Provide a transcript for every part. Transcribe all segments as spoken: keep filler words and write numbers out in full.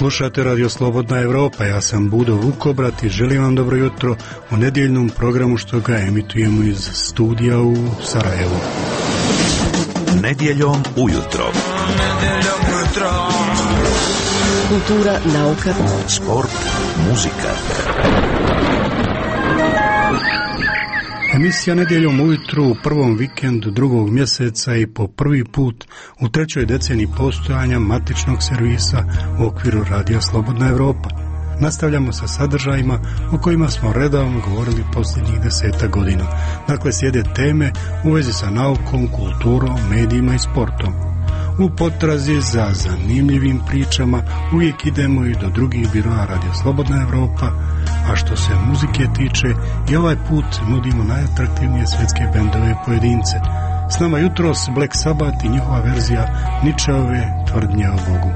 Slušate Radio Slobodna Evropa, ja sam Budo Vukobrat i želim vam dobro jutro u nedjeljnom programu što ga emitujemo iz studija u Sarajevu. Nedjeljom ujutro. Nedjeljom ujutro. Kultura, nauka, sport, muzika. Emisija Nedjeljom ujutru u prvom vikendu drugog mjeseca i po prvi put u trećoj deceniji postojanja matičnog servisa u okviru Radija Slobodna Evropa. Nastavljamo sa sadržajima o kojima smo redovno govorili posljednjih deseta godina. Dakle, slijede teme u vezi sa naukom, kulturom, medijima i sportom. U potrazi za zanimljivim pričama uvijek idemo i do drugih biroa Radio Slobodna Evropa, a što se muzike tiče, i ovaj put nudimo najatraktivnije svjetske bendove i pojedince. S nama jutros Black Sabbath i njihova verzija Nietzscheove tvrdnje o Bogu.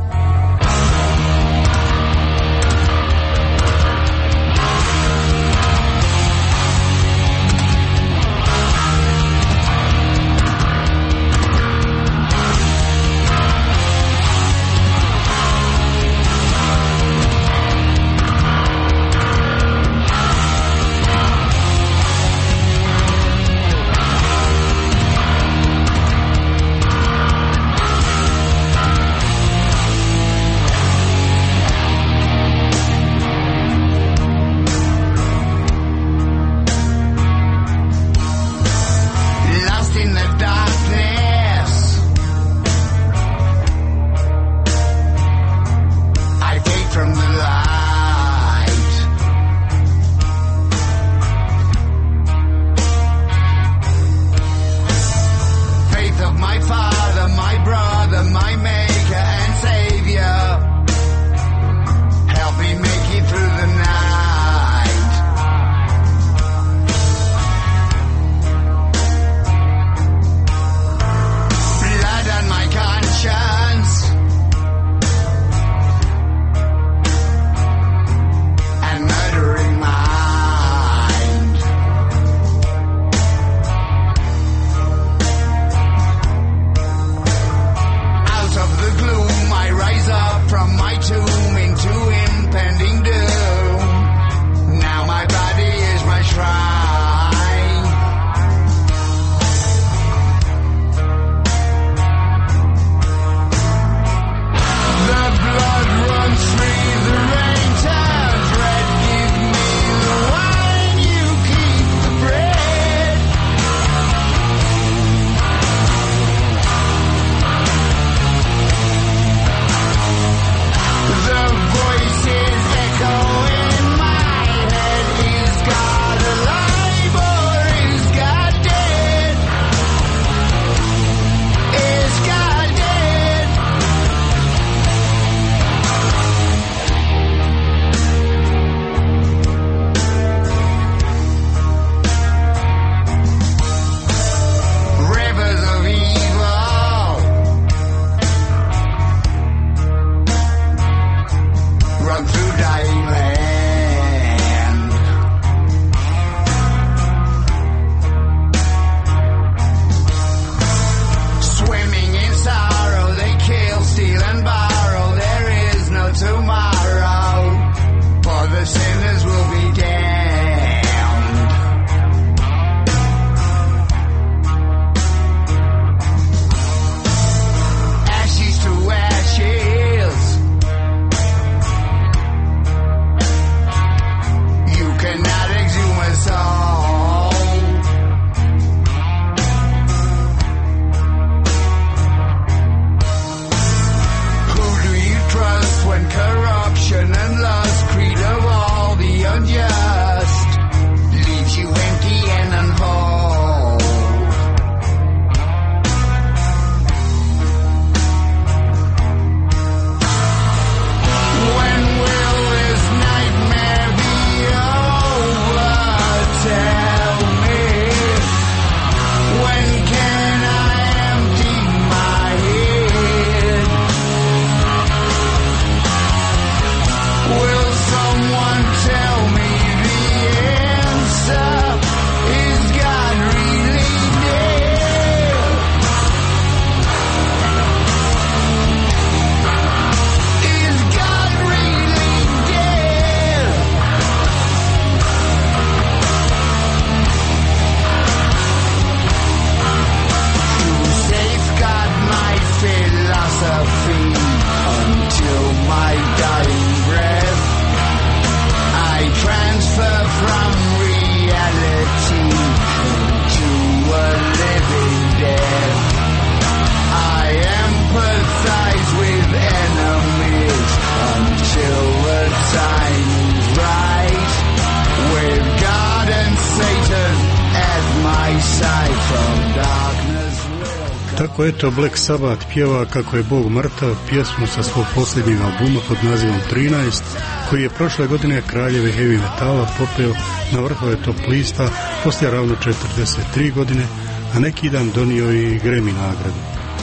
Tako eto Black Sabbath pjeva Kako je Bog mrtav, pjesmu sa svog posljednjeg albuma pod nazivom trinaest, koji je prošle godine kraljeve heavy metala popeo na vrhove top lista poslije ravno četrdeset tri godine, a neki dan donio i Grammy nagradu.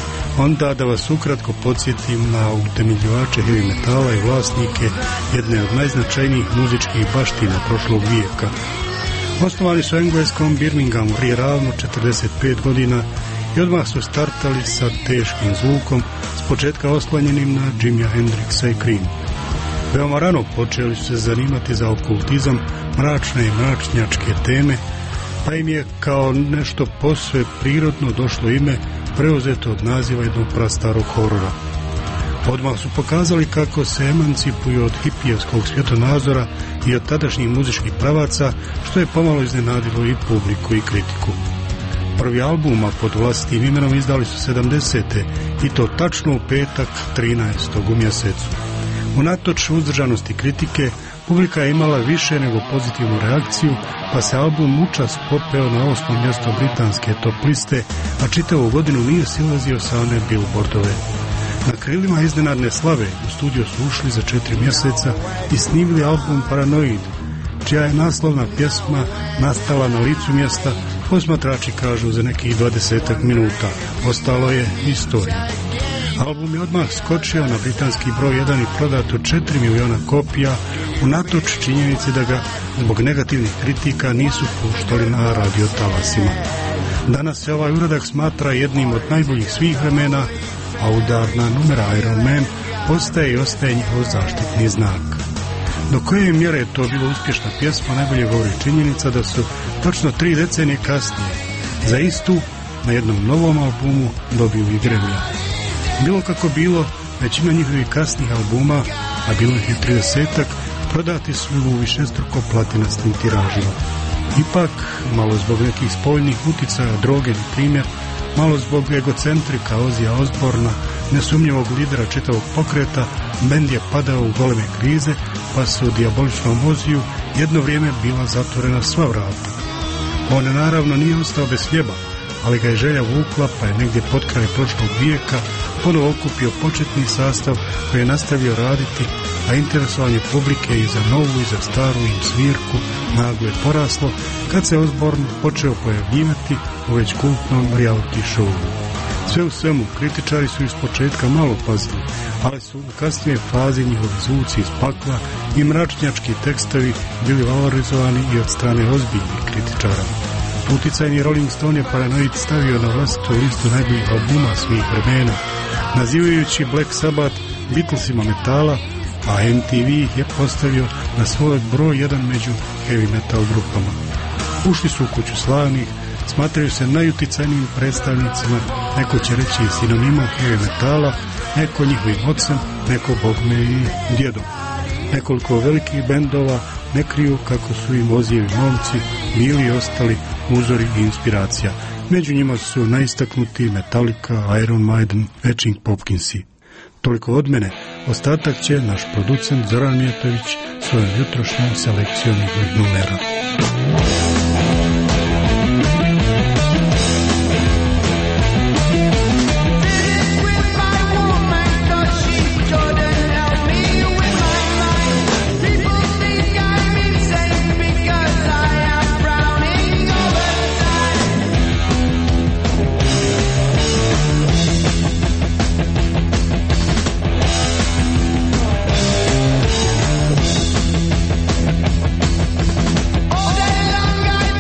Onda da vas ukratko podsjetim na utemeljivače heavy metala i vlasnike jedne od najznačajnijih muzičkih baština prošlog vijeka. Osnovani su u engleskom Birminghamu prije ravno četrdeset pet godina i odmah su startali sa teškim zvukom, s početka oslanjenim na Jimija Hendrixa i Cream. Veoma rano počeli su se zanimati za okultizam, mračne i mračnjačke teme, pa im je kao nešto posve prirodno došlo ime preuzeto od naziva jednog prastarog horora. Odmah su pokazali kako se emancipuju od hipijevskog svjetonazora i od tadašnjih muzičkih pravaca, što je pomalo iznenadilo i publiku i kritiku. Prvi albuma pod vlastitim imenom izdali su sedamdesete i to tačno u petak trinaestog u mjesecu. Unatoč uzdržanosti kritike, publika je imala više nego pozitivnu reakciju, pa se album mučas popeo na osmo mjesto britanske top liste, a čitavu godinu nije silazio sa one billboardove. Na krilima iznenadne slave u studio su ušli za četiri mjeseca i snimili album Paranoid, čija je naslovna pjesma nastala na licu mjesta, posmatrači kažu za nekih dvadesetak minuta. Ostalo je istorija. Album je odmah skočio na britanski broj jedan i prodato četiri miliona kopija, unatoč činjenici da ga zbog negativnih kritika nisu puštali na radio talasima. Danas se ovaj uradak smatra jednim od najboljih svih vremena, a udarna numera Iron Man postaje i ostaje njihov zaštitni znak. Do koje mjere je to bilo uspješna pjesma najbolje govori činjenica da su točno tri decenije kasnije za istu na jednom novom albumu dobili Grammy. Bilo kako bilo, većina njihovih kasnih albuma, a bilo ih je tridesetak, prodati su u višestruko platinastim tiražima. Ipak, malo zbog nekih spoljnih uticaja, droge na primjer, malo zbog egocentrika Ozija Osborna, nesumnjivog lidera čitavog pokreta, bend je padao u goleme krize, pa su u dijaboličnom Oziju jedno vrijeme bila zatvorena sva vrata. On naravno nije ostao bez hljeba, ali ga je želja vukla, pa je negdje pod kraj prošlog vijeka ponovo okupio početni sastav koji je nastavio raditi, a interesovanje publike i za novu i za staru im svirku naglo je poraslo kad se Osborn počeo pojavljivati u već kultnom reality showu. Sve u svemu, kritičari su iz početka malo pazili, ali su u kasnije fazi njihovi zvuci iz pakla i mračnjački tekstovi bili valorizovani i od strane ozbiljnih kritičara. Uticajni Rolling Stone je Paranoid stavio na vlastitu listu najboljih albuma svih vremena, nazivajući Black Sabbath Beatlesima metala, a M T V ih je postavio na svoj broj jedan među heavy metal grupama. Ušli su u kuću slavnih, smatraju se najuticajnijim predstavnicima, neko će reći sinonimom heavy metala, neko njihovim ocem, neko bogme i djedom. Nekoliko velikih bendova ne kriju kako su im Ozijevi momci bili i ostali uzori i inspiracija. Među njima su najistaknuti Metallica, Iron Maiden, Smashing Pumpkinsi. Toliko od mene, ostatak će naš producent Zoran Mijatović svojom jutrošnjom selekcijom njihovih numera. All day long I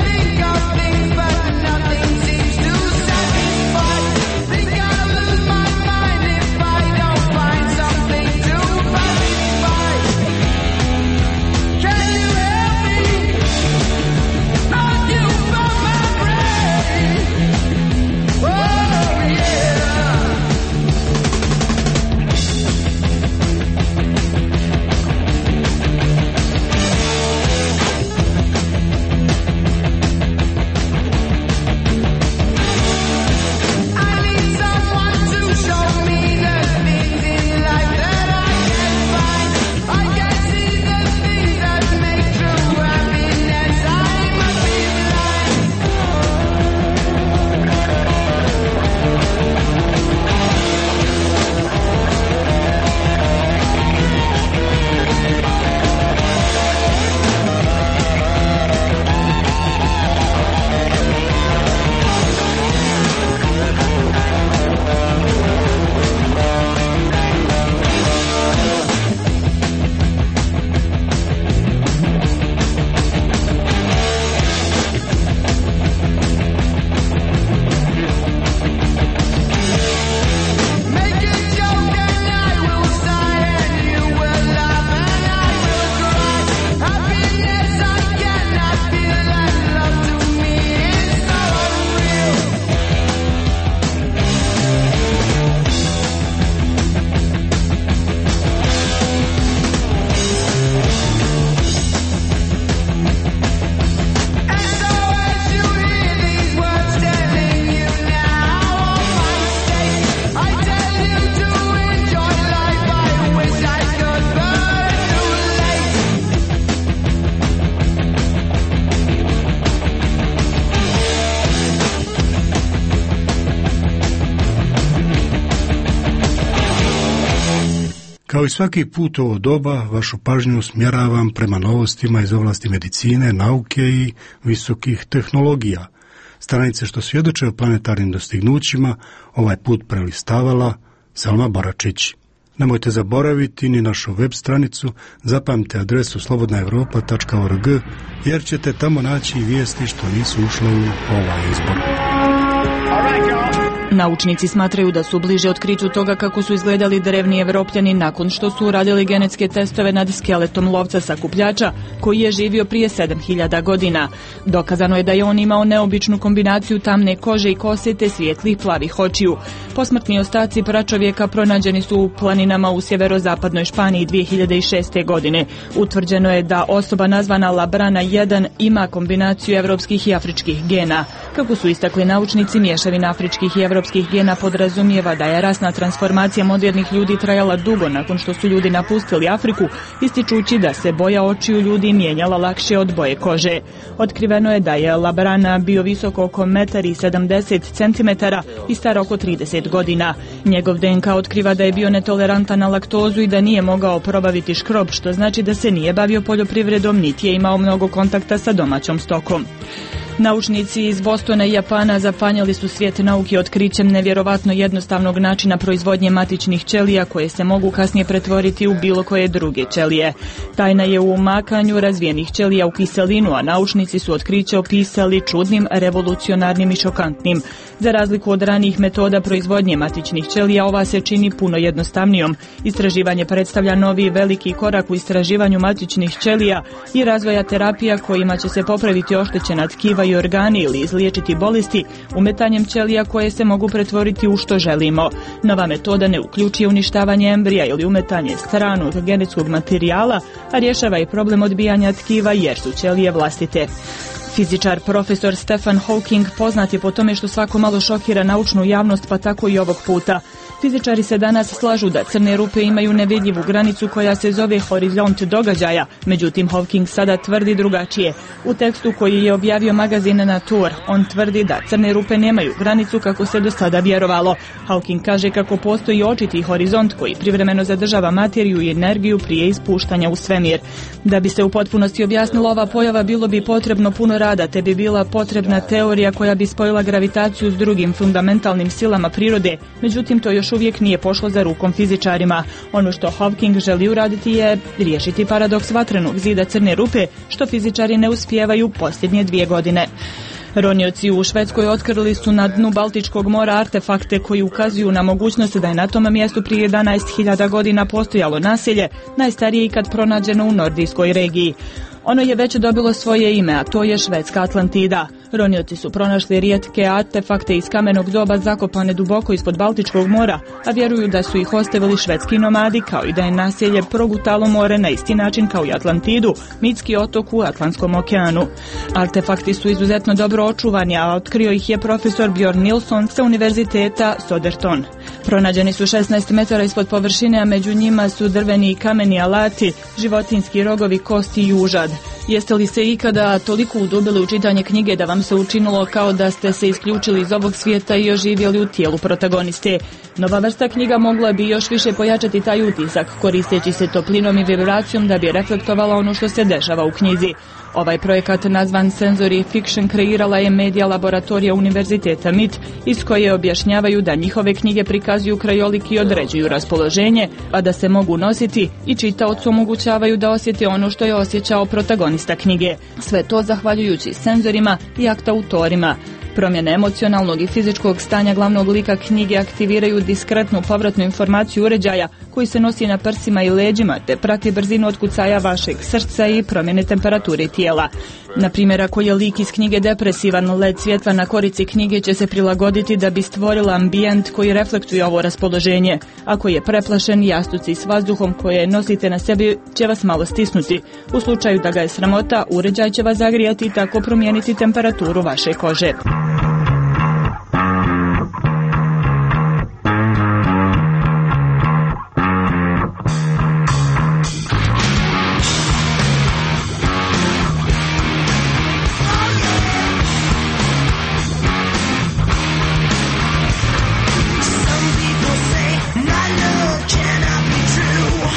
Kao i svaki put u ovo doba, vašu pažnju usmjeravam prema novostima iz oblasti medicine, nauke i visokih tehnologija. Stranice što svjedoče o planetarnim dostignućima ovaj put prelistavala Selma Baračić. Nemojte zaboraviti ni našu web stranicu, zapamtite adresu slobodna europa tačka org, jer ćete tamo naći vijesti što nisu ušle u ovaj izbor. Naučnici smatraju da su bliže otkriću toga kako su izgledali drevni Evropljani nakon što su uradili genetske testove nad skeletom lovca sakupljača koji je živio prije sedam hiljada godina. Dokazano je da je on imao neobičnu kombinaciju tamne kože i kose te svijetlih plavih očiju. Posmrtni ostaci pračovjeka pronađeni su u planinama u sjeverozapadnoj Španiji dvije hiljade šeste. godine. Utvrđeno je da osoba nazvana Labrana jedan ima kombinaciju evropskih i afričkih gena. Kako su istakli naučnici, mješavina afričkih i evropskih gena podrazumijeva da je rasna transformacija modernih ljudi trajala dugo nakon što su ljudi napustili Afriku, ističući da se boja očiju ljudi mijenjala lakše od boje kože. Otkriveno je da je Labrana bio visok oko metar i sedamdeset centimetara i star oko trideset godina. Njegov D N K otkriva da je bio netolerantan na laktozu i da nije mogao probaviti škrob, što znači da se nije bavio poljoprivredom niti je imao mnogo kontakta sa domaćom stokom. Naučnici iz Bostona i Japana zapanjili su svijet nauke otkrićem nevjerovatno jednostavnog načina proizvodnje matičnih ćelija koje se mogu kasnije pretvoriti u bilo koje druge ćelije. Tajna je u umakanju razvijenih ćelija u kiselinu, a naučnici su otkriće opisali čudnim, revolucionarnim i šokantnim. Za razliku od ranijih metoda proizvodnje matičnih ćelija, ova se čini puno jednostavnijom. Istraživanje predstavlja novi veliki korak u istraživanju matičnih ćelija i razvoja terapija kojima će se popraviti oštećena tkiva i organi ili izliječiti bolesti umetanjem ćelija koje se mogu pretvoriti u što želimo. Nova metoda ne uključuje uništavanje embrija ili umetanje stranog genetskog materijala, a rješava i problem odbijanja tkiva jer su ćelije vlastite. Fizičar profesor Stephen Hawking poznat je po tome što svako malo šokira naučnu javnost, pa tako i ovog puta. Fizičari se danas slažu da crne rupe imaju nevidljivu granicu koja se zove horizont događaja, međutim Hawking sada tvrdi drugačije. U tekstu koji je objavio magazin Nature, on tvrdi da crne rupe nemaju granicu kako se do sada vjerovalo. Hawking kaže kako postoji očiti horizont koji privremeno zadržava materiju i energiju prije ispuštanja u svemir. Da bi se u potpunosti objasnila ova pojava, bilo bi potrebno puno rada, te bi bila potrebna teorija koja bi spojila gravitaciju s drugim fundamentalnim silama prirode, međutim to još uvijek nije pošlo za rukom fizičarima. Ono što Hawking želi uraditi je riješiti paradoks vatrenog zida crne rupe, što fizičari ne uspijevaju posljednje dvije godine. Ronioci u Švedskoj otkrili su na dnu Baltičkog mora artefakte koji ukazuju na mogućnost da je na tom mjestu prije jedanaest hiljada godina postojalo naselje, najstarije ikad pronađeno u nordijskoj regiji. Ono je već dobilo svoje ime, a to je švedska Atlantida. Ronioci su pronašli rijetke artefakte iz kamenog doba zakopane duboko ispod Baltičkog mora, a vjeruju da su ih ostavili švedski nomadi, kao i da je naselje progutalo more na isti način kao i Atlantidu, mitski otok u Atlantskom okeanu. Artefakti su izuzetno dobro očuvani, a otkrio ih je profesor Bjorn Nilsson sa univerziteta Soderton. Pronađeni su šesnaest metara ispod površine, a među njima su drveni i kameni alati, životinski rogovi, kosti i užad. Jeste li se ikada toliko udubili u čitanje knjige da vam se učinilo kao da ste se isključili iz ovog svijeta i oživjeli u tijelu protagoniste? Nova vrsta knjiga mogla bi još više pojačati taj utisak, koristeći se toplinom i vibracijom da bi reflektovala ono što se dešava u knjizi. Ovaj projekat nazvan Sensory Fiction kreirala je medija laboratorija Univerziteta M I T, iz koje objašnjavaju da njihove knjige prikazuju krajolik i određuju raspoloženje, a da se mogu nositi i čitaocu omogućavaju da osjeti ono što je osjećao protagonista knjige. Sve to zahvaljujući senzorima i aktautorima. Promjene emocionalnog i fizičkog stanja glavnog lika knjige aktiviraju diskretnu povratnu informaciju uređaja koji se nosi na prsima i leđima te prati brzinu otkucaja vašeg srca i promjene temperature tijela. Na primjer, ako je lik iz knjige depresivan, led svjetla na korici knjige će se prilagoditi da bi stvorila ambijent koji reflektuje ovo raspoloženje. Ako je preplašen, jastuci s vazduhom koje nosite na sebi će vas malo stisnuti. U slučaju da ga je sramota, uređaj će vas zagrijati i tako promijeniti temperaturu vaše kože. Some people say my love cannot be true.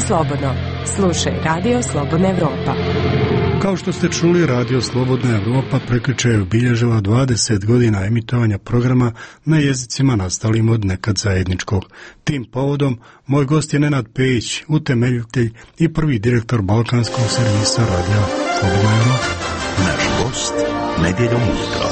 slobodno. Slušaj Radio Slobodna Evropa. Kao što ste čuli, Radio Slobodna Evropa prekjuče je obilježila dvadeset godina emitovanja programa na jezicima nastalim od nekad zajedničkog. Tim povodom, moj gost je Nenad Pejić, utemeljitelj i prvi direktor balkanskog servisa Radija Slobodna Evropa. Naš gost nedjeljom ujutro.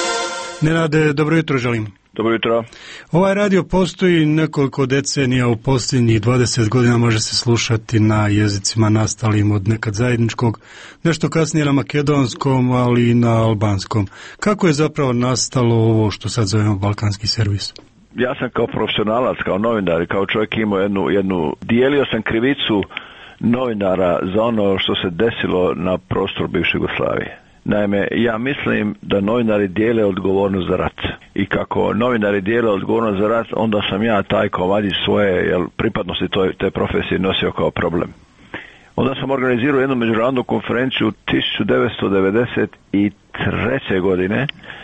Nenade, dobro jutro želim. Dobro jutro. Ovaj radio postoji nekoliko decenija, u posljednjih dvadeset godina može se slušati na jezicima nastalim od nekad zajedničkog, nešto kasnije na makedonskom, ali i na albanskom. Kako je zapravo nastalo ovo što sad zovemo balkanski servis? Ja sam kao profesionalac, kao novinar, kao čovjek imao jednu, jednu, dijelio sam krivicu novinara za ono što se desilo na prostoru bivše Jugoslavije. Naime, ja mislim da novinari dijele odgovornost za rat. I kako novinari dijele odgovornost za rat, onda sam ja taj ko vadi svoje jel, pripadnosti toj, te profesije nosio kao problem. Onda sam organizirao jednu međunarodnu konferenciju tisuću devetsto devedeset treće. godine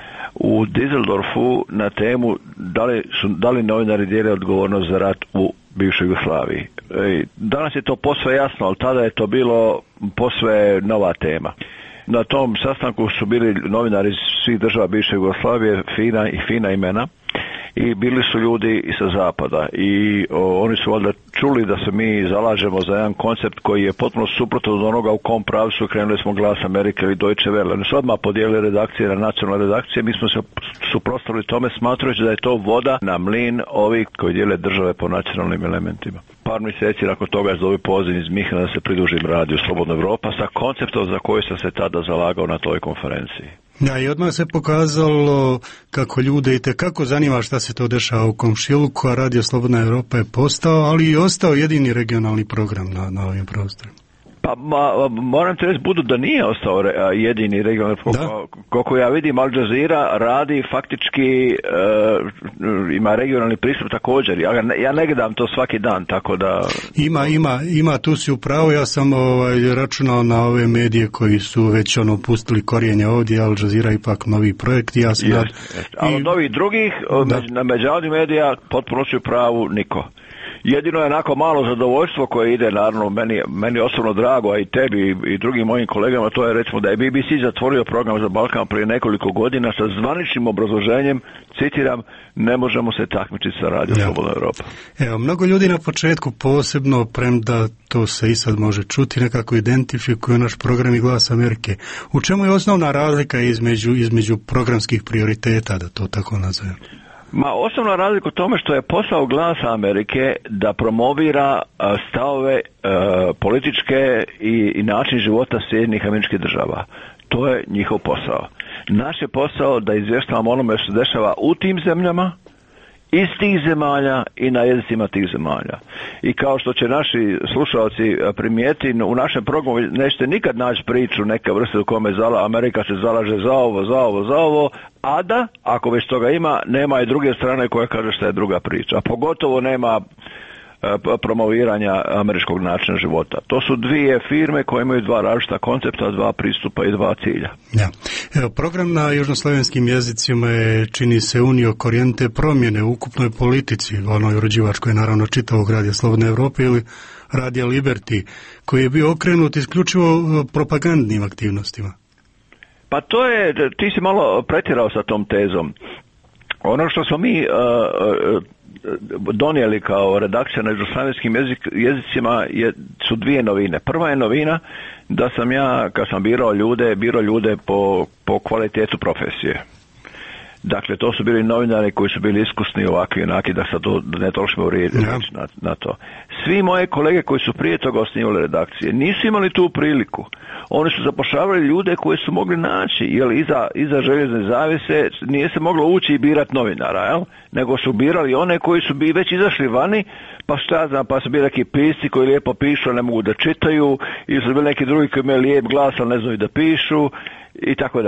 u Düsseldorfu na temu da li, su, da li novinari dijele odgovornost za rat u bivšoj Jugoslaviji. E, danas je to posve jasno, ali tada je to bilo posve nova tema. Na tom sastanku su bili novinari iz svih država bivše Jugoslavije, fina i fina imena, i bili su ljudi i sa zapada i o, oni su valjda čuli da se mi zalažemo za jedan koncept koji je potpuno suprotan od onoga u kom pravcu krenuli smo Glas Amerike ili Deutsche Welle. Oni su odmah podijelili redakcije na nacionalne redakcije, mi smo se suprotstavili tome smatrajući da je to voda na mlin ovih koji dijele države po nacionalnim elementima. Par mjeseci nakon toga je dobio poziv iz Mihna da se pridružim Radiju Slobodna Evropa sa konceptom za koji sam se tada zalagao na toj konferenciji. Ja, i odmah se pokazalo kako ljude i tekako zanima šta se to dešava u komšiluku, a Radio Slobodna Evropa je postao, ali i ostao jedini regionalni program na, na ovim prostorima. Pa ma, moram te reći budu da nije ostao re, jedini regionalni program. Koliko ja vidim, Al Jazeera radi faktički, uh, ima regionalni pristup također. Ja, ja ne gledam to svaki dan, tako da... Ima, ima, ima, tu si upravo, ja sam ovaj, računao na ove medije koji su već ono pustili korijenje ovdje, Al Jazeera ipak novi projekt. Ja sam jest, nad... jest. Ali od ovih drugih, među, na međunarodnim medija, potpuno su pravu niko. Jedino je onako malo zadovoljstvo koje ide, naravno, meni, meni osobno drago, a i tebi i, i drugim mojim kolegama, to je recimo da je B B C zatvorio program za Balkan prije nekoliko godina sa zvaničnim obrazloženjem, citiram, ne možemo se takmičiti sa Radio Slobodna Evropa. Evo, mnogo ljudi na početku posebno, premda to se i sad može čuti, nekako identifikuju naš program i Glas Amerike. U čemu je osnovna razlika između, između programskih prioriteta, da to tako nazovem? Ma, osnovna razlika u tome što je posao Glasa Amerike da promovira a, stavove a, političke i, i način života Sjedinjenih Američkih Država. To je njihov posao. Naš je posao da izvještavamo onome što se dešava u tim zemljama, iz tih zemalja i na jezicima tih zemalja. I kao što će naši slušalci primijetiti, u našem programu nećete nikad naći priču neke vrste u kome zala, Amerika se zalaže za ovo, za ovo, za ovo, a da, ako već toga ima, nema i druge strane koja kaže što je druga priča. A pogotovo nema promoviranja američkog načina života. To su dvije firme koje imaju dva različita koncepta, dva pristupa i dva cilja. Ja. Evo, program na južnoslavenskim jezicima je, čini se, unio korijente promjene u ukupnoj politici, onoj uređivačkoj, naravno, čitavog Radija Slobodne Evrope ili Radija Liberty, koji je bio okrenut isključivo propagandnim aktivnostima. Pa to je, ti si malo pretjerao sa tom tezom. Ono što smo mi uh, donijeli kao redakcija na južnoslavenskim jezik, jezicima je, su dvije novine. Prva je novina da sam ja, kad sam birao ljude, birao ljude po, po kvalitetu profesije. Dakle, to su bili novinari koji su bili iskusni ovakvi i onaki, da sad to, da ne trošimo riječi na, na to. Svi moje kolege koji su prije toga osnivali redakcije nisu imali tu priliku. Oni su zapošljavali ljude koji su mogli naći, jer iza, iza željezne zavise nije se moglo ući i birati novinara, jel? Nego su birali one koji su bi već izašli vani, pa šta ja znam, pa su bili neki pisci koji lijepo pišu, ne mogu da čitaju, ili su bili neki drugi koji imaju lijep glas, ali ne znaju da pišu, i tako dalje.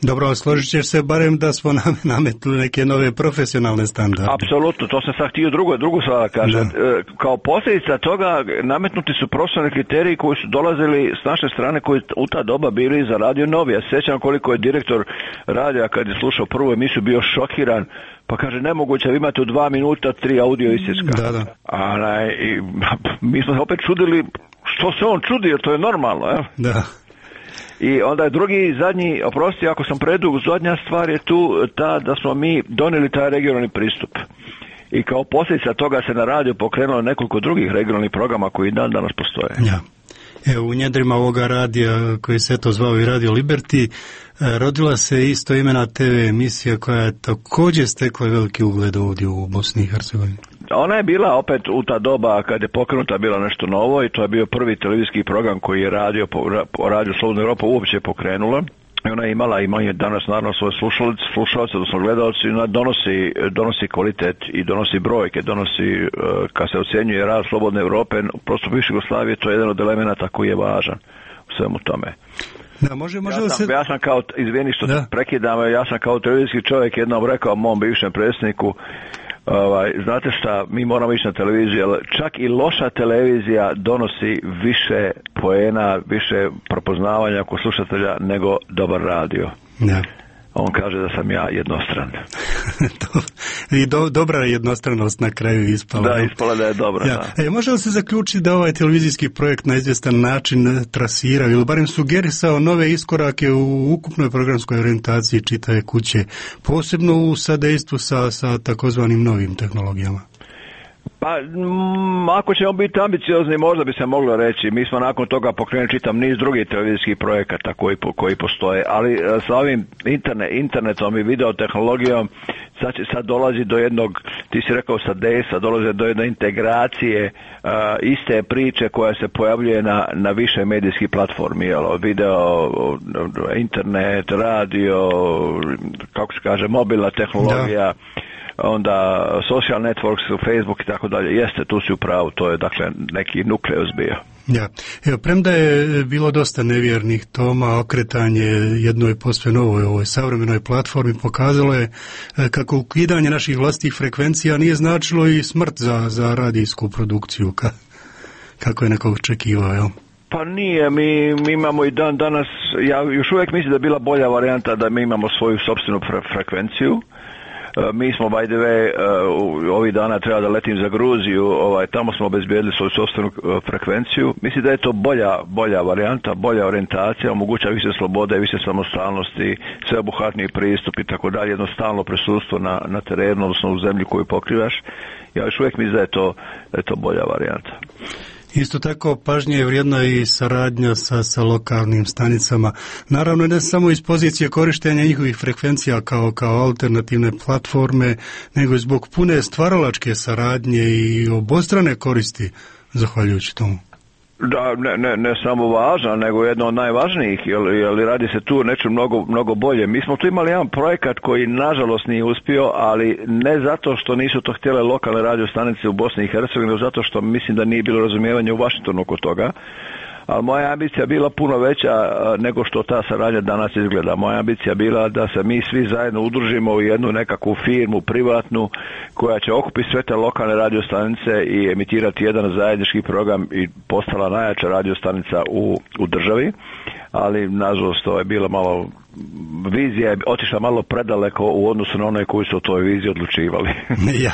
Dobro, ali složit ćeš se barem da smo nametili neke nove profesionalne standarde. Apsolutno, to sam sad htio drugo, drugu stvar kažem. Kao posljedica toga nametnuti su profesionalni kriteriji koji su dolazili s naše strane, koji u ta doba bili za Radio Novi. Ja se sjećam koliko je direktor radija kad je slušao prvu emisiju bio šokiran, pa kaže nemoguće, vi imate u dva minuta tri audio isječka. Da, da. A naj, i, mi smo se opet čudili što se on čudi, jer to je normalno, jel? Da. I onda je drugi, zadnji, oprosti ako sam predug, zadnja stvar je tu ta da smo mi donijeli taj regionalni pristup. I kao posljedica toga se na radiju pokrenulo nekoliko drugih regionalnih programa koji dan danas postoje. Ja. Evo, u njedrima ovoga radija koji se to zvao i Radio Liberty, rodila se isto imena te ve emisija koja je također stekla veliki ugled ovdje u Bosni i Hercegovini. Ona je bila opet u ta doba kad je pokrenuta bila nešto novo i to je bio prvi televizijski program koji je radio, radio Slobodna Europa uopće pokrenula. I ona je imala, ima je danas naravno svoje slušalce, odnosno gledalci, ona donosi, donosi kvalitet i donosi brojke, donosi, kad se ocjenjuje rad Slobodne Europe, prosto bivše Jugoslavije, to je jedan od elemenata koji je važan u svemu tome. Da, može, može ja, sam, se... ja sam kao, izvijeni što da. prekidam, ja sam kao televizijski čovjek jednom rekao mom bivšem predsjedniku, ovaj, znate šta, mi moramo ići na televiziju, jer čak i loša televizija donosi više poena, više prepoznavanja kod slušatelja nego dobar radio. Da. On kaže da sam ja jednostran. I do, dobra jednostranost na kraju ispala. Da, ispala da je dobra. Ja. Da. E, može li se zaključiti da ovaj televizijski projekt na izvjestan način trasirao ili barem sugerisao nove iskorake u ukupnoj programskoj orijentaciji čitave kuće, posebno u sadejstvu sa, sa takozvanim novim tehnologijama? Pa, m, ako ćemo biti ambiciozni, možda bi se moglo reći. Mi smo nakon toga pokrenuli čitav niz drugih televizijskih projekata koji, koji postoje, ali sa ovim internet, internetom i videotehnologijom sad, sad dolazi do jednog, ti si rekao sa D S-a, dolazi do jedne integracije uh, iste priče koja se pojavljuje na, na više medijskih platformi, jel, video, internet, radio, kako se kaže, mobilna tehnologija, da. Onda social networks, Facebook i tako dalje. Jeste, tu si u pravu, to je dakle neki nukleus bio. Ja, evo, premda je bilo dosta nevjernih toma, okretanje jednoj posve novoj ovoj savremenoj platformi pokazalo je kako ukidanje naših vlastitih frekvencija nije značilo i smrt za, za radijsku produkciju, ka, kako je neko očekivao, jel? Pa nije, mi, mi imamo i dan danas, ja još uvijek mislim da je bila bolja varijanta da mi imamo svoju sopstvenu fre- frekvenciju. Mi smo, by the way, uh, ovih dana treba da letim za Gruziju, ovaj, tamo smo obezbijedili svoju sopstvenu uh, frekvenciju. Mislim da je to bolja, bolja varijanta, bolja orijentacija, omogućava više slobode, više samostalnosti, sveobuhvatniji pristup i tako dalje, jedno stalno prisustvo na, na terenu, odnosno u zemlji koju pokrivaš. Ja još uvijek mislim da je to, da je to bolja varijanta. Isto tako pažnje je vrijedna i saradnja sa, sa lokalnim stanicama. Naravno, ne samo iz pozicije korištenja njihovih frekvencija kao, kao alternativne platforme, nego i zbog pune stvaralačke saradnje i obostrane koristi, zahvaljujući tomu. Da, ne, ne, ne samo važna, nego jedno od najvažnijih, jer, jer radi se tu nečem mnogo, mnogo bolje. Mi smo tu imali jedan projekat koji nažalost nije uspio, ali ne zato što nisu to htjele lokalne radio stanice u Bosni i Hercegovini, nego zato što mislim da nije bilo razumijevanja u Washingtonu oko toga. Ali moja ambicija bila puno veća nego što ta saradnja danas izgleda. Moja ambicija bila da se mi svi zajedno udružimo u jednu nekakvu firmu privatnu koja će okupiti sve te lokalne radiostanice i emitirati jedan zajednički program i postala najjača radiostanica u, u državi. Ali nažalost to je bilo malo, vizija je otišla malo predaleko u odnosu na one koji su o toj viziji odlučivali. Ja,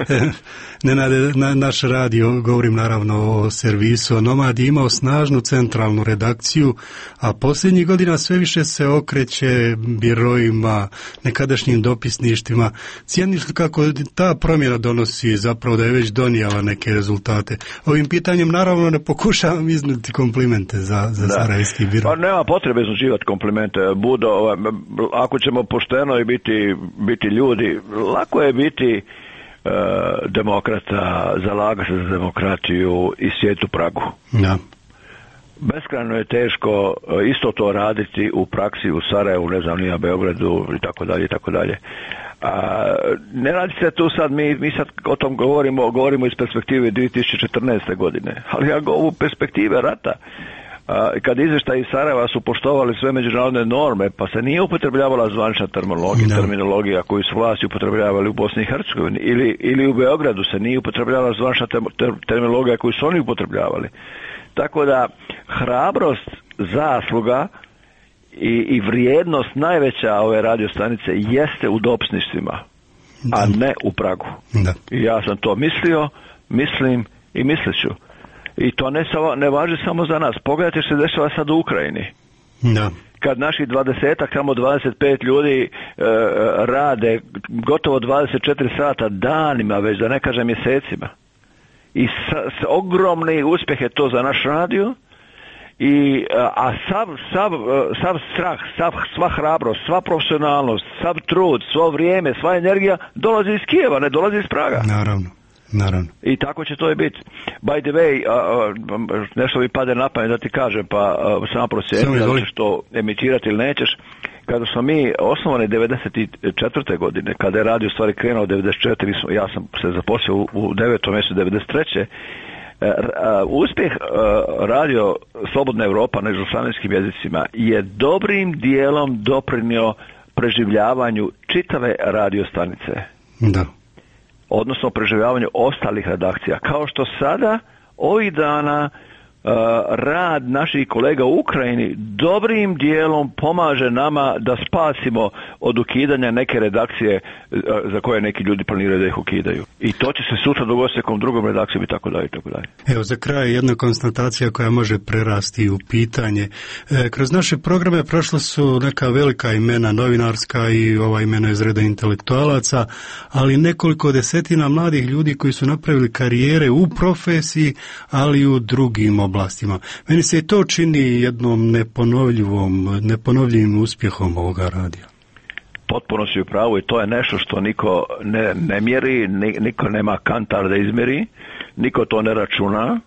Nenade, na, naš radio, govorim naravno o servisu, Nomad je imao snažnu centralnu redakciju, a posljednjih godina sve više se okreće biroima, nekadašnjim dopisništvima. Cijeniš kako ta promjena donosi, zapravo da je već donijela neke rezultate? Ovim pitanjem naravno ne pokušavam iznuti komplimente za, za sarajevski biro. Pa nema potrebe iznuđivati komplimente. Budo, ako ćemo pošteno i biti, biti ljudi, lako je biti uh, demokrata, zalaga se za demokratiju i svijetu pragu. Da. Beskrajno je teško isto to raditi u praksi u Sarajevu, ne znam, nija Beogradu i tako dalje i tako dalje. A, ne radi se tu sad, mi, mi sad o tom govorimo, govorimo iz perspektive dvije tisuće četrnaeste godine, ali ja govorim perspektive rata. kad izvještaji iz Sarajeva su poštovali sve međunarodne norme, pa se nije upotrebljavala zvanična terminologija, no. terminologija koju su vlasti upotrebljavali u Bosni i Hercegovini, ili, ili u Beogradu se nije upotrebljavala zvanična ter, ter, terminologija koju su oni upotrebljavali. Tako da hrabrost, zasluga i, i vrijednost najveća ove radiostanice jeste u dopisništvima, a ne u pragu. Da. I ja sam to mislio, mislim i mislit ću. I to ne, samo, ne važi samo za nas. Pogledajte što se dešava sad u Ukrajini. Da. Kad naših dvadesetak, samo dvadeset pet ljudi e, rade gotovo dvadeset četiri sata danima, već da ne kažem mjesecima. I s, s ogromni uspjeh je to za naš radio. I, a sav, sav, sav strah, sav, sva hrabrost, sva profesionalnost, sav trud, svo vrijeme, sva energija dolazi iz Kijeva, ne dolazi iz Praga. Naravno. Naravno. I tako će to i biti. By the way, uh, uh, nešto mi pade na pamet da ti kažem, pa uh, samo procjeni da ćeš to emitirati ili nećeš. Kada smo mi osnovani devedeset četvrte godine, kada je radio stvari krenuo devedeset četiri, ja sam se zaposlio u, u devetom mjesecu devedeset treće. Uh, uh, uspjeh uh, radio Slobodna Evropa na južnoslavenskim jezicima je dobrim dijelom doprinio preživljavanju čitave radiostanice. Da. Odnosno preživljavanju ostalih redakcija. Kao što sada, ovih dana, uh, rad naših kolega u Ukrajini dobrim dijelom pomaže nama da spasimo od ukidanja neke redakcije uh, za koje neki ljudi planiraju da ih ukidaju. I to će se sutra dogoditi s nekom drugom redakcijom i tako dalje i tako dalje. Evo, za kraj jedna konstatacija koja može prerasti u pitanje. E, kroz naše programe prošla su neka velika imena novinarska i ova imena iz reda intelektualaca, ali nekoliko desetina mladih ljudi koji su napravili karijere u profesiji, ali i u drugim oblastima. Meni se i to čini jednom neponovljivom, neponovljivim uspjehom ovoga radija. Potpuno si u pravu i to je nešto što niko ne, ne mjeri, niko nema kantar da izmjeri, niko to ne računa,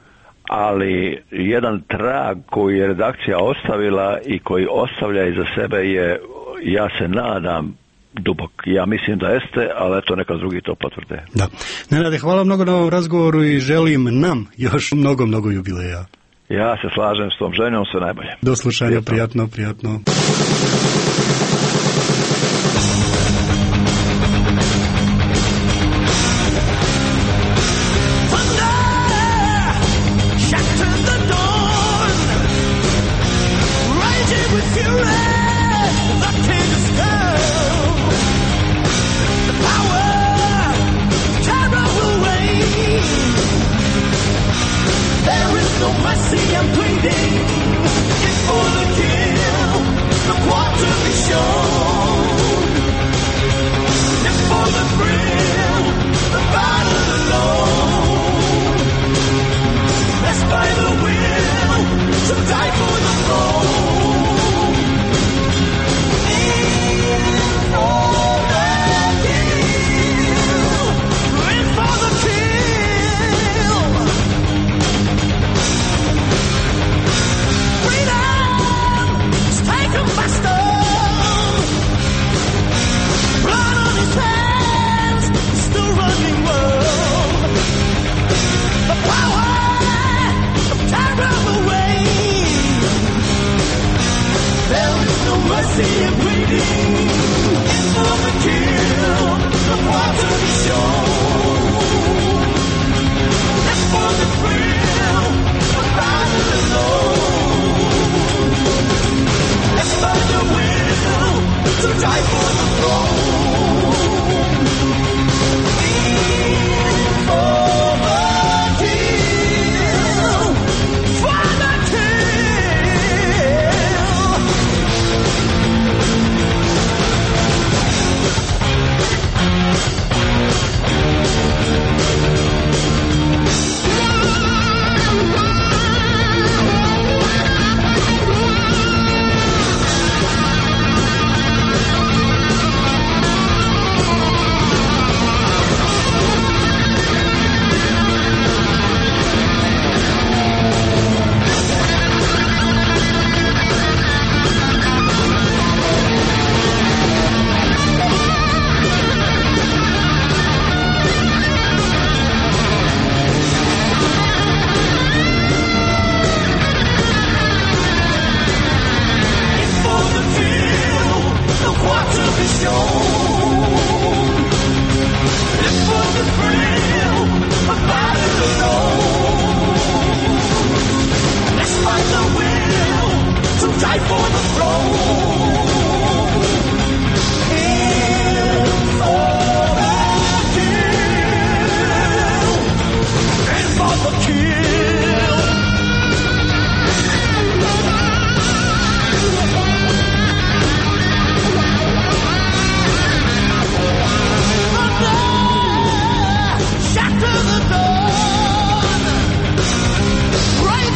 ali jedan trag koji je redakcija ostavila i koji ostavlja iza sebe je, ja se nadam, dubok. Ja mislim da jeste, ali eto neka drugi to potvrde. Da. Nenade, hvala mnogo na ovom razgovoru i želim nam još mnogo, mnogo jubileja. Ja se slažem s tom željom, sve najbolje. Do slušanja, prijatno, prijatno.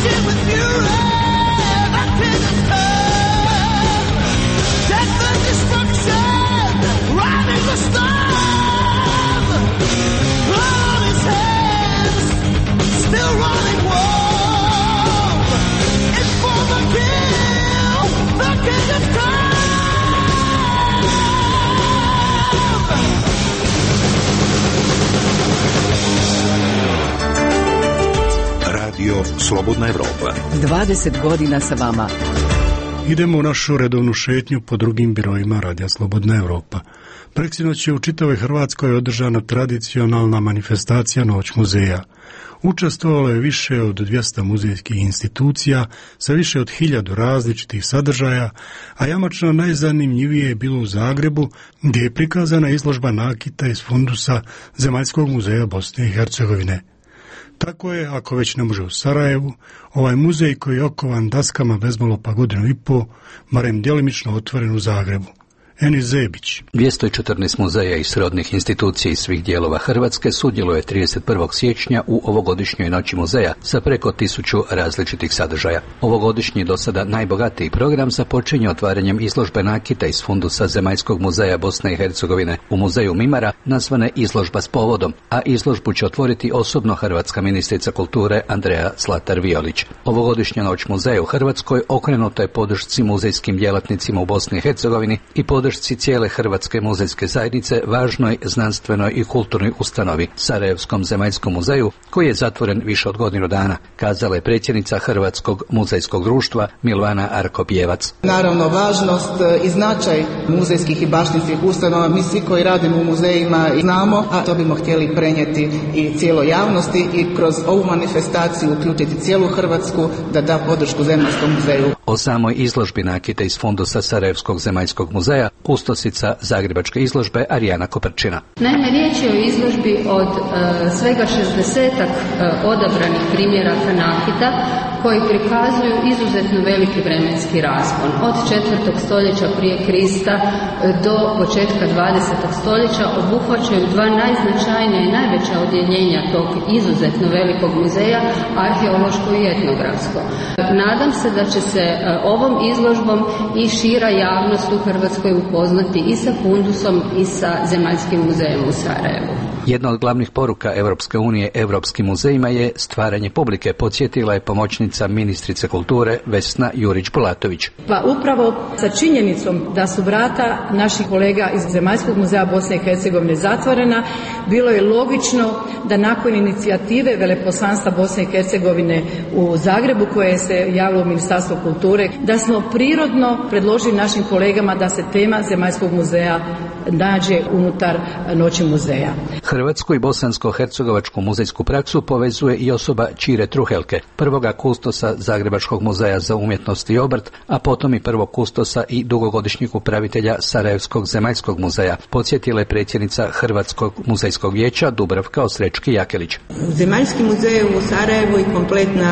Slobodna Evropa. dvadeset godina sa vama. Idemo u našu redovnu šetnju po drugim birojima Radija Slobodna Evropa. Preksinoć je u čitavoj Hrvatskoj održana tradicionalna manifestacija Noć muzeja. Učestvovalo je više od dvjesto muzejskih institucija sa više od hiljadu različitih sadržaja, a jamačno najzanimljivije je bilo u Zagrebu, gdje je prikazana izložba nakita iz fundusa Zemaljskog muzeja Bosne i Hercegovine. Tako je, ako već ne može u Sarajevu, ovaj muzej koji je okovan daskama bezmalo pa godinu i po, barem djelimično otvoren u Zagrebu. Enis Zebić. dvjesto četrnaest muzeja i srodnih institucija iz svih dijelova Hrvatske sudjeluje trideset prvog siječnja u ovogodišnjoj Noći muzeja sa preko tisuću različitih sadržaja. Ovogodišnji do sada najbogatiji program započinje otvaranjem izložbe nakita iz fundusa Zemaljskog muzeja Bosne i Hercegovine u muzeju Mimara, nazvane Izložba s povodom, a izložbu će otvoriti osobno hrvatska ministrica kulture Andrea Zlatar Violić. Ovogodišnja Noć muzeja u Hrvatskoj okrenuta je podršci muzejskim djelatnicima u Bosni i Hercegovini i podršci cijele Hrvatske muzejske zajednice važnoj znanstvenoj i kulturnoj ustanovi, Sarajevskom zemaljskom muzeju, koji je zatvoren više od godinu dana, kazala je predsjednica Hrvatskog muzejskog društva Milvana Arko-Pjevac. Naravno, važnost i značaj muzejskih i baštinskih ustanova mi svi koji radimo u muzejima znamo, a to bimo htjeli prenijeti i cijeloj javnosti i kroz ovu manifestaciju uključiti cijelu Hrvatsku da da podršku Zemaljskom muzeju. O samoj izložbi nakita iz fundusa Sarajevskog zemaljskog muzeja kustosica Zagrebačke izložbe Arijana Koprčina. Naime, riječ je o izložbi od e, svega šezdesetak e, odabranih primjeraka nakita koji prikazuju izuzetno veliki vremenski raspon. Od četvrtog stoljeća prije Krista e, do početka dvadesetog stoljeća obuhvaćaju dva najznačajnija i najveća odjeljenja tog izuzetno velikog muzeja, arheološko i etnografsko. E, nadam se da će se e, ovom izložbom i šira javnost u Hrvatskoj upoznati i sa fundusom i sa Zemaljskim muzejem u Sarajevu. Jedna od glavnih poruka Europske unije Europskim muzejima je stvaranje publike, podsjetila je pomoćnica ministrice kulture Vesna Jurić-Bulatović. Pa upravo sa činjenicom da su vrata naših kolega iz Zemaljskog muzeja Bosne i Hercegovine zatvorena, bilo je logično da nakon inicijative Veleposlanstva Bosne i Hercegovine u Zagrebu, koje se javilo u Ministarstvo kulture, da smo prirodno predložili našim kolegama da se tema Zemaljskog muzeja nađe unutar Noći muzeja. Hrvatsku i bosansko-hercegovačku muzejsku praksu povezuje i osoba Čire Truhelke, prvoga kustosa Zagrebačkog muzeja za umjetnost i obrt, a potom i prvog kustosa i dugogodišnjeg upravitelja Sarajevskog zemaljskog muzeja, podsjetila je predsjednica Hrvatskog muzejskog vijeća Dubravka Osrečki-Jakelić. Zemaljski muzej u Sarajevu i kompletna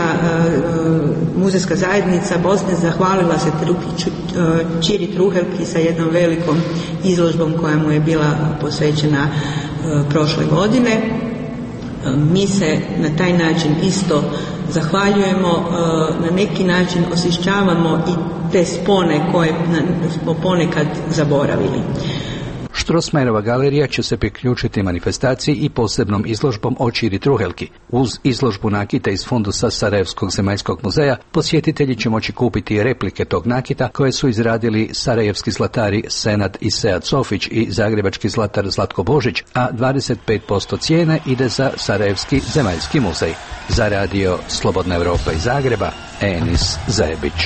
uh, muzejska zajednica Bosne zahvalila se Trukiću, uh, Čiri Truhelki sa jednom velikom izložbom koja mu je bila posvećena uh, prošle godine. Uh, mi se na taj način isto zahvaljujemo, uh, na neki način osvješćavamo i te spone koje smo ponekad zaboravili. Strossmayerova galerija će se priključiti manifestaciji i posebnom izložbom o Čiri Truhelki. Uz izložbu nakita iz fundusa Sarajevskog zemaljskog muzeja, posjetitelji će moći kupiti replike tog nakita koje su izradili sarajevski zlatari Senad i Sead Sofić i zagrebački zlatar Zlatko Božić, a dvadeset pet posto cijene ide za Sarajevski zemaljski muzej. Za radio Slobodna Evropa iz Zagreba, Enis Zebić.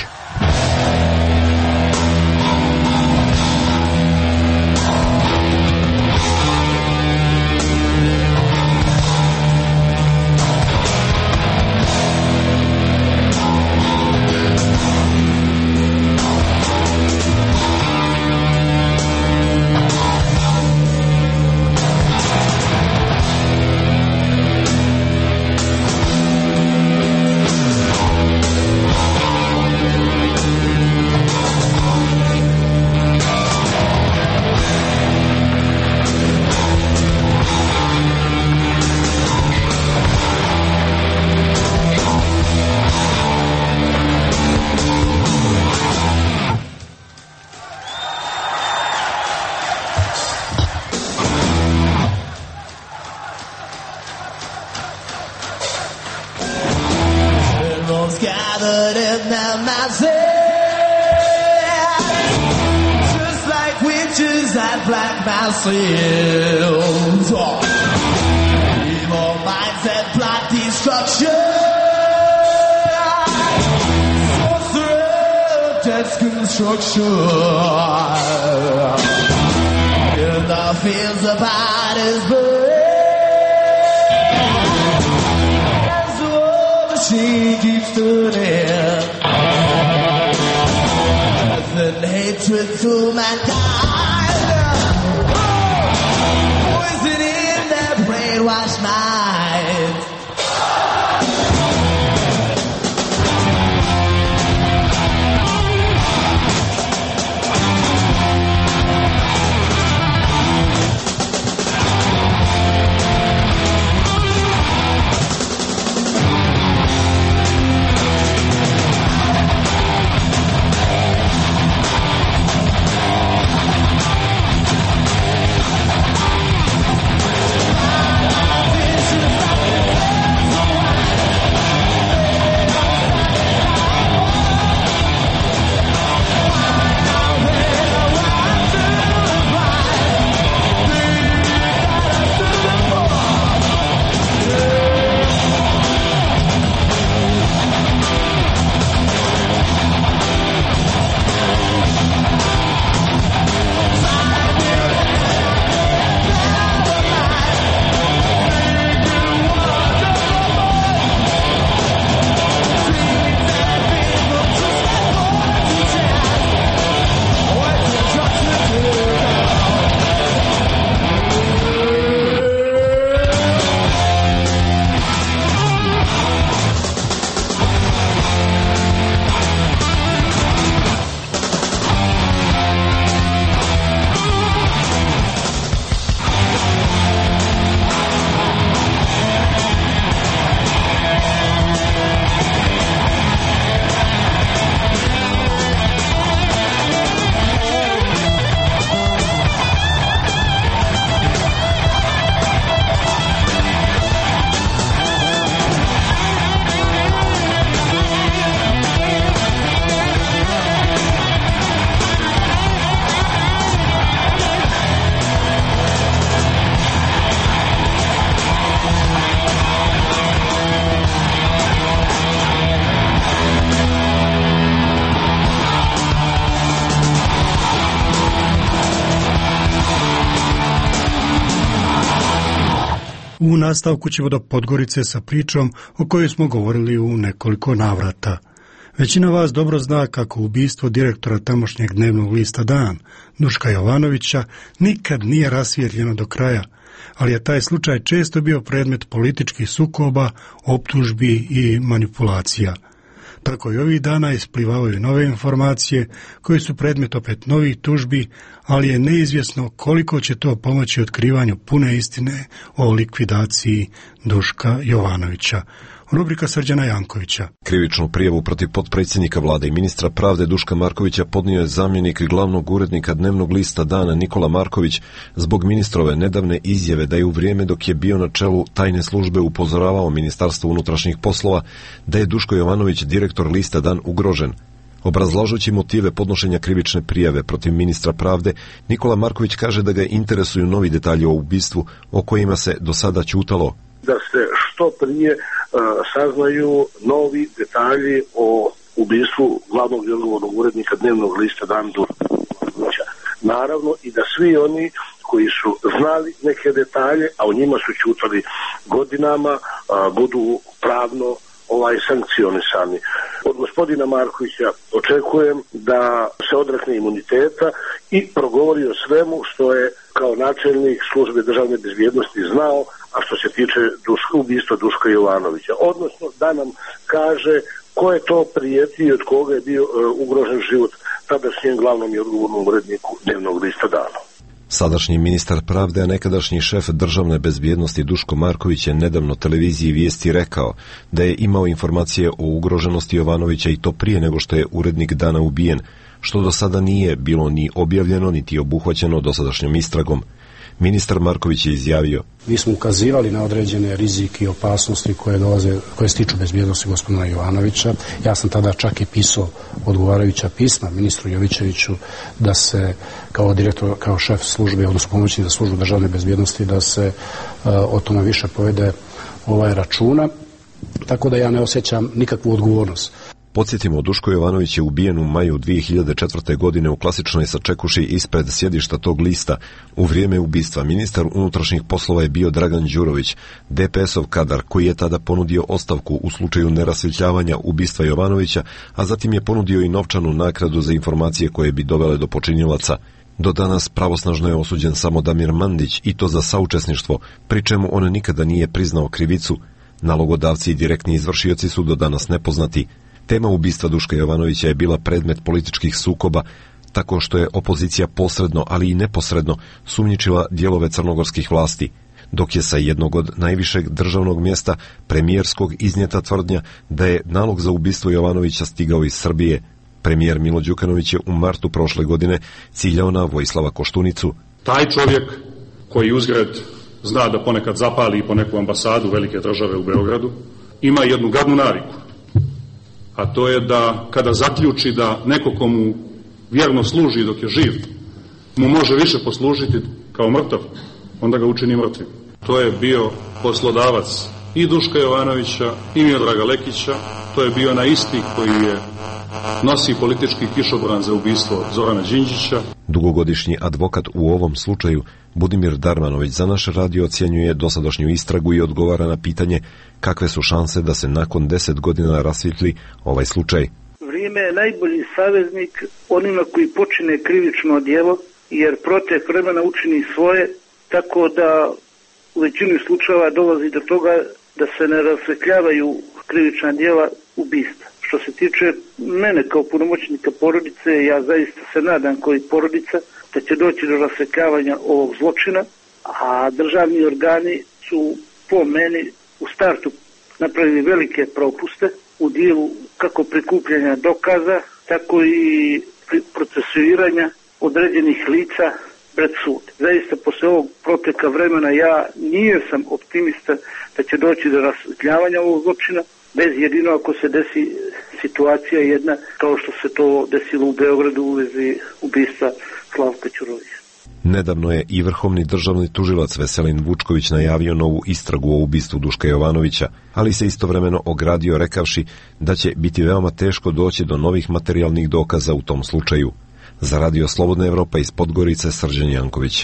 gathered in them masses, just like witches at black masses. Evil minds that plot destruction, sorcerer, death's construction. In the fields the bodies burn, she keeps turning, death and hatred through mankind, poison in their brainwashed minds. U nastavku ćemo do Podgorice sa pričom o kojoj smo govorili u nekoliko navrata. Većina vas dobro zna kako ubistvo direktora tamošnjeg dnevnog lista Dan, Duška Jovanovića, nikad nije rasvjetljeno do kraja, ali je taj slučaj često bio predmet političkih sukoba, optužbi i manipulacija. Tako i ovih dana isplivavaju nove informacije koje su predmet opet novih tužbi, ali je neizvjesno koliko će to pomoći otkrivanju pune istine o likvidaciji Duška Jovanovića. Rubrika Srđana Jankovića. Krivičnu prijavu protiv potpredsjednika vlade i ministra pravde Duška Markovića podnio je zamjenik glavnog urednika dnevnog lista Dana Nikola Marković zbog ministrove nedavne izjave da je u vrijeme dok je bio na čelu tajne službe upozoravao Ministarstvo unutrašnjih poslova da je Duško Jovanović, direktor lista Dan, ugrožen. Obrazlažući motive podnošenja krivične prijave protiv ministra pravde, Nikola Marković kaže da ga interesuju novi detalji o ubistvu o kojima se do sada ćutalo. Da se što prije uh, saznaju novi detalji o ubistvu glavnog i odgovornog urednika dnevnog lista Dan Duška. Naravno i da svi oni koji su znali neke detalje, a o njima su ćutali godinama, uh, budu pravno ovaj sankcionisani. Od gospodina Markovića očekujem da se odrekne imuniteta i progovori o svemu što je kao načelnik službe državne bezbjednosti znao, a što se tiče Duška, ubistva Duška Jovanovića. Odnosno da nam kaže ko je to prijetio i od koga je bio uh, ugrožen život tadašnjem glavnom i odgovornom uredniku dnevnog lista Dana. Sadašnji ministar pravde, a nekadašnji šef državne bezbjednosti Duško Marković je nedavno televiziji Vijesti rekao da je imao informacije o ugroženosti Jovanovića i to prije nego što je urednik Dana ubijen, što do sada nije bilo ni objavljeno niti obuhvaćeno dosadašnjom istragom. Ministar Marković je izjavio: Mi smo ukazivali na određene rizike i opasnosti koje dolaze, koje stiču bezbjednosti gospodina Jovanovića. Ja sam tada čak i pisao odgovarajuća pisma ministru Jovićeviću da se kao direktor, kao šef službe, odnosno pomoćnik za službu državne bezbjednosti, da se uh, o tome više povede ovaj računa. Tako da ja ne osjećam nikakvu odgovornost. Podsjetimo, Duško Jovanović je ubijen u maju dvije hiljade četvrte. godine u klasičnoj sačekuši ispred sjedišta tog lista. U vrijeme ubistva ministar unutrašnjih poslova je bio Dragan Đurović, de pe esov kadar koji je tada ponudio ostavku u slučaju nerasvjetljavanja ubistva Jovanovića, a zatim je ponudio i novčanu naknadu za informacije koje bi dovele do počinjilaca. Do danas pravosnažno je osuđen samo Damir Mandić, i to za saučesništvo, pri čemu on nikada nije priznao krivicu. Nalogodavci i direktni izvršioci su do danas nepoznati. Tema ubistva Duška Jovanovića je bila predmet političkih sukoba, tako što je opozicija posredno, ali i neposredno sumnjičila dijelove crnogorskih vlasti, dok je sa jednog od najvišeg državnog mjesta, premijerskog, iznijeta tvrdnja da je nalog za ubistvo Jovanovića stigao iz Srbije. Premijer Milo Đukanović je u martu prošle godine ciljao na Vojislava Koštunicu. Taj čovjek koji uzgred zna da ponekad zapali i po neku ambasadu velike države u Beogradu, ima jednu gadnu naviku, a to je da kada zaključi da neko komu vjerno služi dok je živ, mu može više poslužiti kao mrtav, onda ga učini mrtvim. To je bio poslodavac i Duška Jovanovića i Miodraga Lekića, to je bio na isti koji je nosi politički kišobran za ubistvo Zorana Đinđića. Dugogodišnji advokat u ovom slučaju, Budimir Darmanović, za naš radio ocjenjuje dosadašnju istragu i odgovara na pitanje kakve su šanse da se nakon deset godina rasvijetli ovaj slučaj. Vrijeme je najbolji saveznik onima koji počine krivično djelo, jer protek vremena učini svoje, tako da u većini slučajeva dolazi do toga da se ne rasvetljavaju krivična djela ubistva. Što se tiče mene kao punomoćnika porodice, ja zaista se nadam koji porodica da će doći do rasvetljavanja ovog zločina, a državni organi su po meni u startu napravili velike propuste u dijelu kako prikupljanja dokaza, tako i procesuiranja određenih lica pred sud. Zaista posle ovog proteka vremena ja nije sam optimista da će doći do rasvetljavanja ovog zločina, bez jedino ako se desi situacija jedna kao što se to desilo u Beogradu u vezi ubistva Slavka Ćurovića. Nedavno je i vrhovni državni tužilac Veselin Vučković najavio novu istragu o ubistvu Duška Jovanovića, ali se istovremeno ogradio rekavši da će biti veoma teško doći do novih materijalnih dokaza u tom slučaju. Za Radio Slobodna Evropa iz Podgorice, Srđan Janković.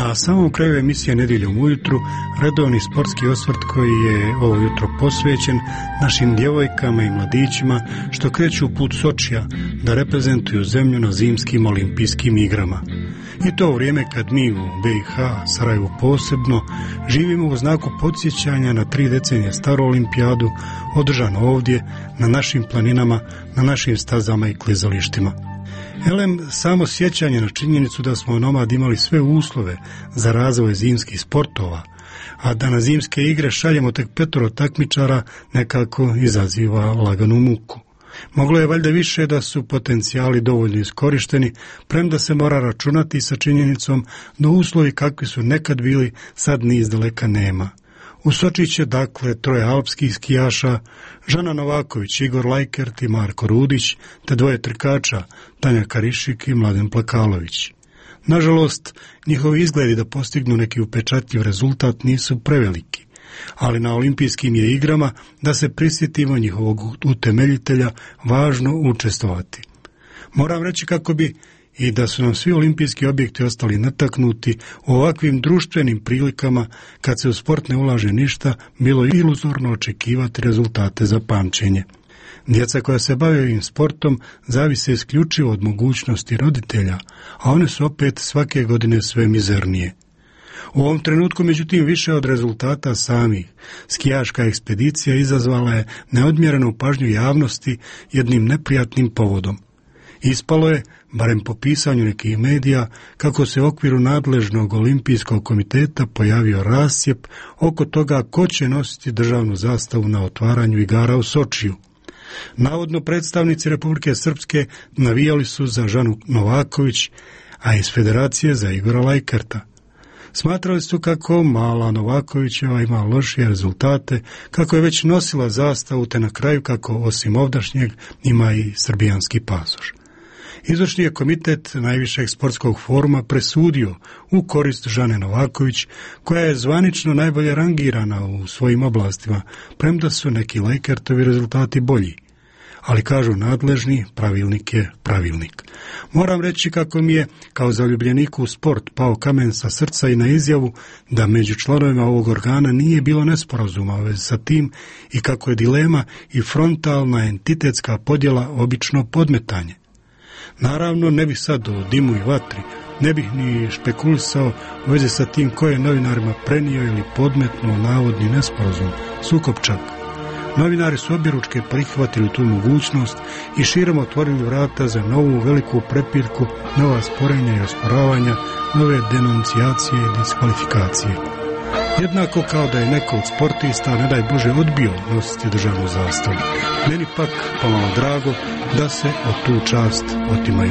Na samom kraju emisije Nedjeljom ujutru redovni sportski osvrt koji je ovo jutro posvećen našim djevojkama i mladićima što kreću put Sočija da reprezentuju zemlju na zimskim olimpijskim igrama. I to u vrijeme kad mi u B i H, Sarajevu posebno, živimo u znaku podsjećanja na tri decenije staru olimpijadu održano ovdje, na našim planinama, na našim stazama i klizalištima. Elem, samo sjećanje na činjenicu da smo onomad imali sve uslove za razvoj zimskih sportova, a da na zimske igre šaljemo tek petoro takmičara nekako izaziva laganu muku. Moglo je valjda više da su potencijali dovoljno iskorišteni, premda se mora računati sa činjenicom da uslovi kakvi su nekad bili sad ni izdaleka nema. U Soči će dakle troje alpskih skijaša, Žana Novaković, Igor Lajkert i Marko Rudić, te dvoje trkača, Tanja Karišik i Mladen Plakalović. Nažalost, njihovi izgledi da postignu neki upečatljiv rezultat nisu preveliki, ali na olimpijskim je igrama, da se prisjetimo njihovog utemeljitelja, važno učestvovati. Moram reći kako bi i da su nam svi olimpijski objekti ostali nataknuti u ovakvim društvenim prilikama, kad se u sport ne ulaže ništa, bilo iluzorno očekivati rezultate za pamćenje. Djeca koja se bave ovim sportom zavise isključivo od mogućnosti roditelja, a one su opet svake godine sve mizernije. U ovom trenutku, međutim, više od rezultata samih, skijaška ekspedicija izazvala je neodmjerenu pažnju javnosti jednim neprijatnim povodom. Ispalo je, barem po pisanju nekih medija, kako se u okviru nadležnog olimpijskog komiteta pojavio rascjep oko toga ko će nositi državnu zastavu na otvaranju igara u Sočiju. Navodno predstavnici Republike Srpske navijali su za Žanu Novaković, a iz Federacije za Igora Lajkerta. Smatrali su kako mala Novakovićeva ima lošije rezultate, kako je već nosila zastavu, te na kraju kako osim ovdašnjeg ima i srbijanski pasoš. Izvršni je komitet najvišeg sportskog foruma presudio u korist Žane Novaković, koja je zvanično najbolje rangirana u svojim oblastima, premda su neki Lajkertovi rezultati bolji. Ali kažu nadležni, pravilnik je pravilnik. Moram reći kako mi je, kao zaljubljeniku u sport, pao kamen sa srca i na izjavu da među članovima ovog organa nije bilo nesporazuma u vezi sa tim i kako je dilema i frontalna entitetska podjela obično podmetanje. Naravno, ne bih sad o dimu i vatri, ne bih ni špekulisao u vezi sa tim ko je novinarima prenio ili podmetnuo navodni nesporazum, sukob čak. Novinari su objeručke prihvatili tu mogućnost i širom otvorili vrata za novu veliku prepirku, nova sporenja i osporavanja, nove denuncijacije i diskvalifikacije. Jednako kao da je neko od sportista, ne daj Bože, odbio nositi državnu zastavu. Meni pak pomalo drago da se od tu čast otimaju.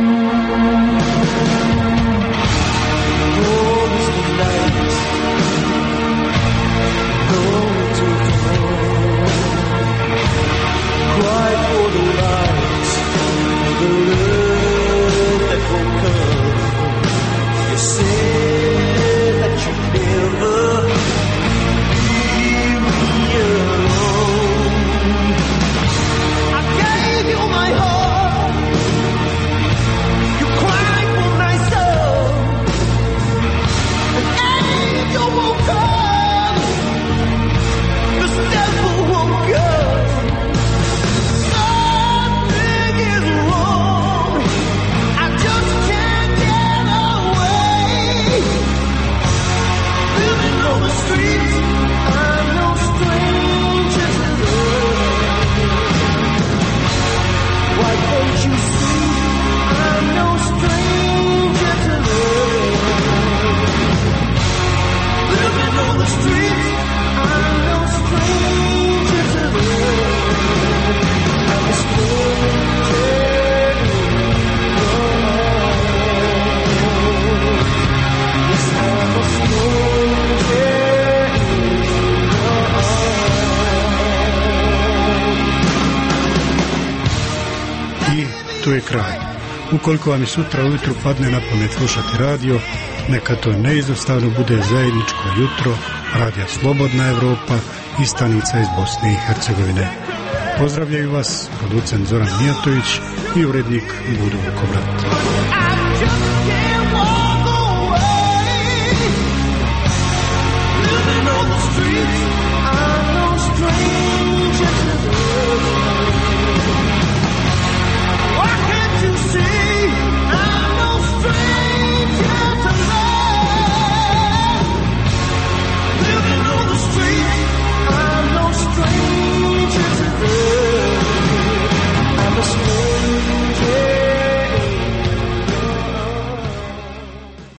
Tu je kraj. Ukoliko vam i sutra ujutru padne na pamet slušati radio, neka to neizostavno bude zajedničko jutro Radija Slobodna Evropa i stanica iz Bosne i Hercegovine. Pozdravljaju vas producent Zoran Mijatović i urednik Budo Vukovrat.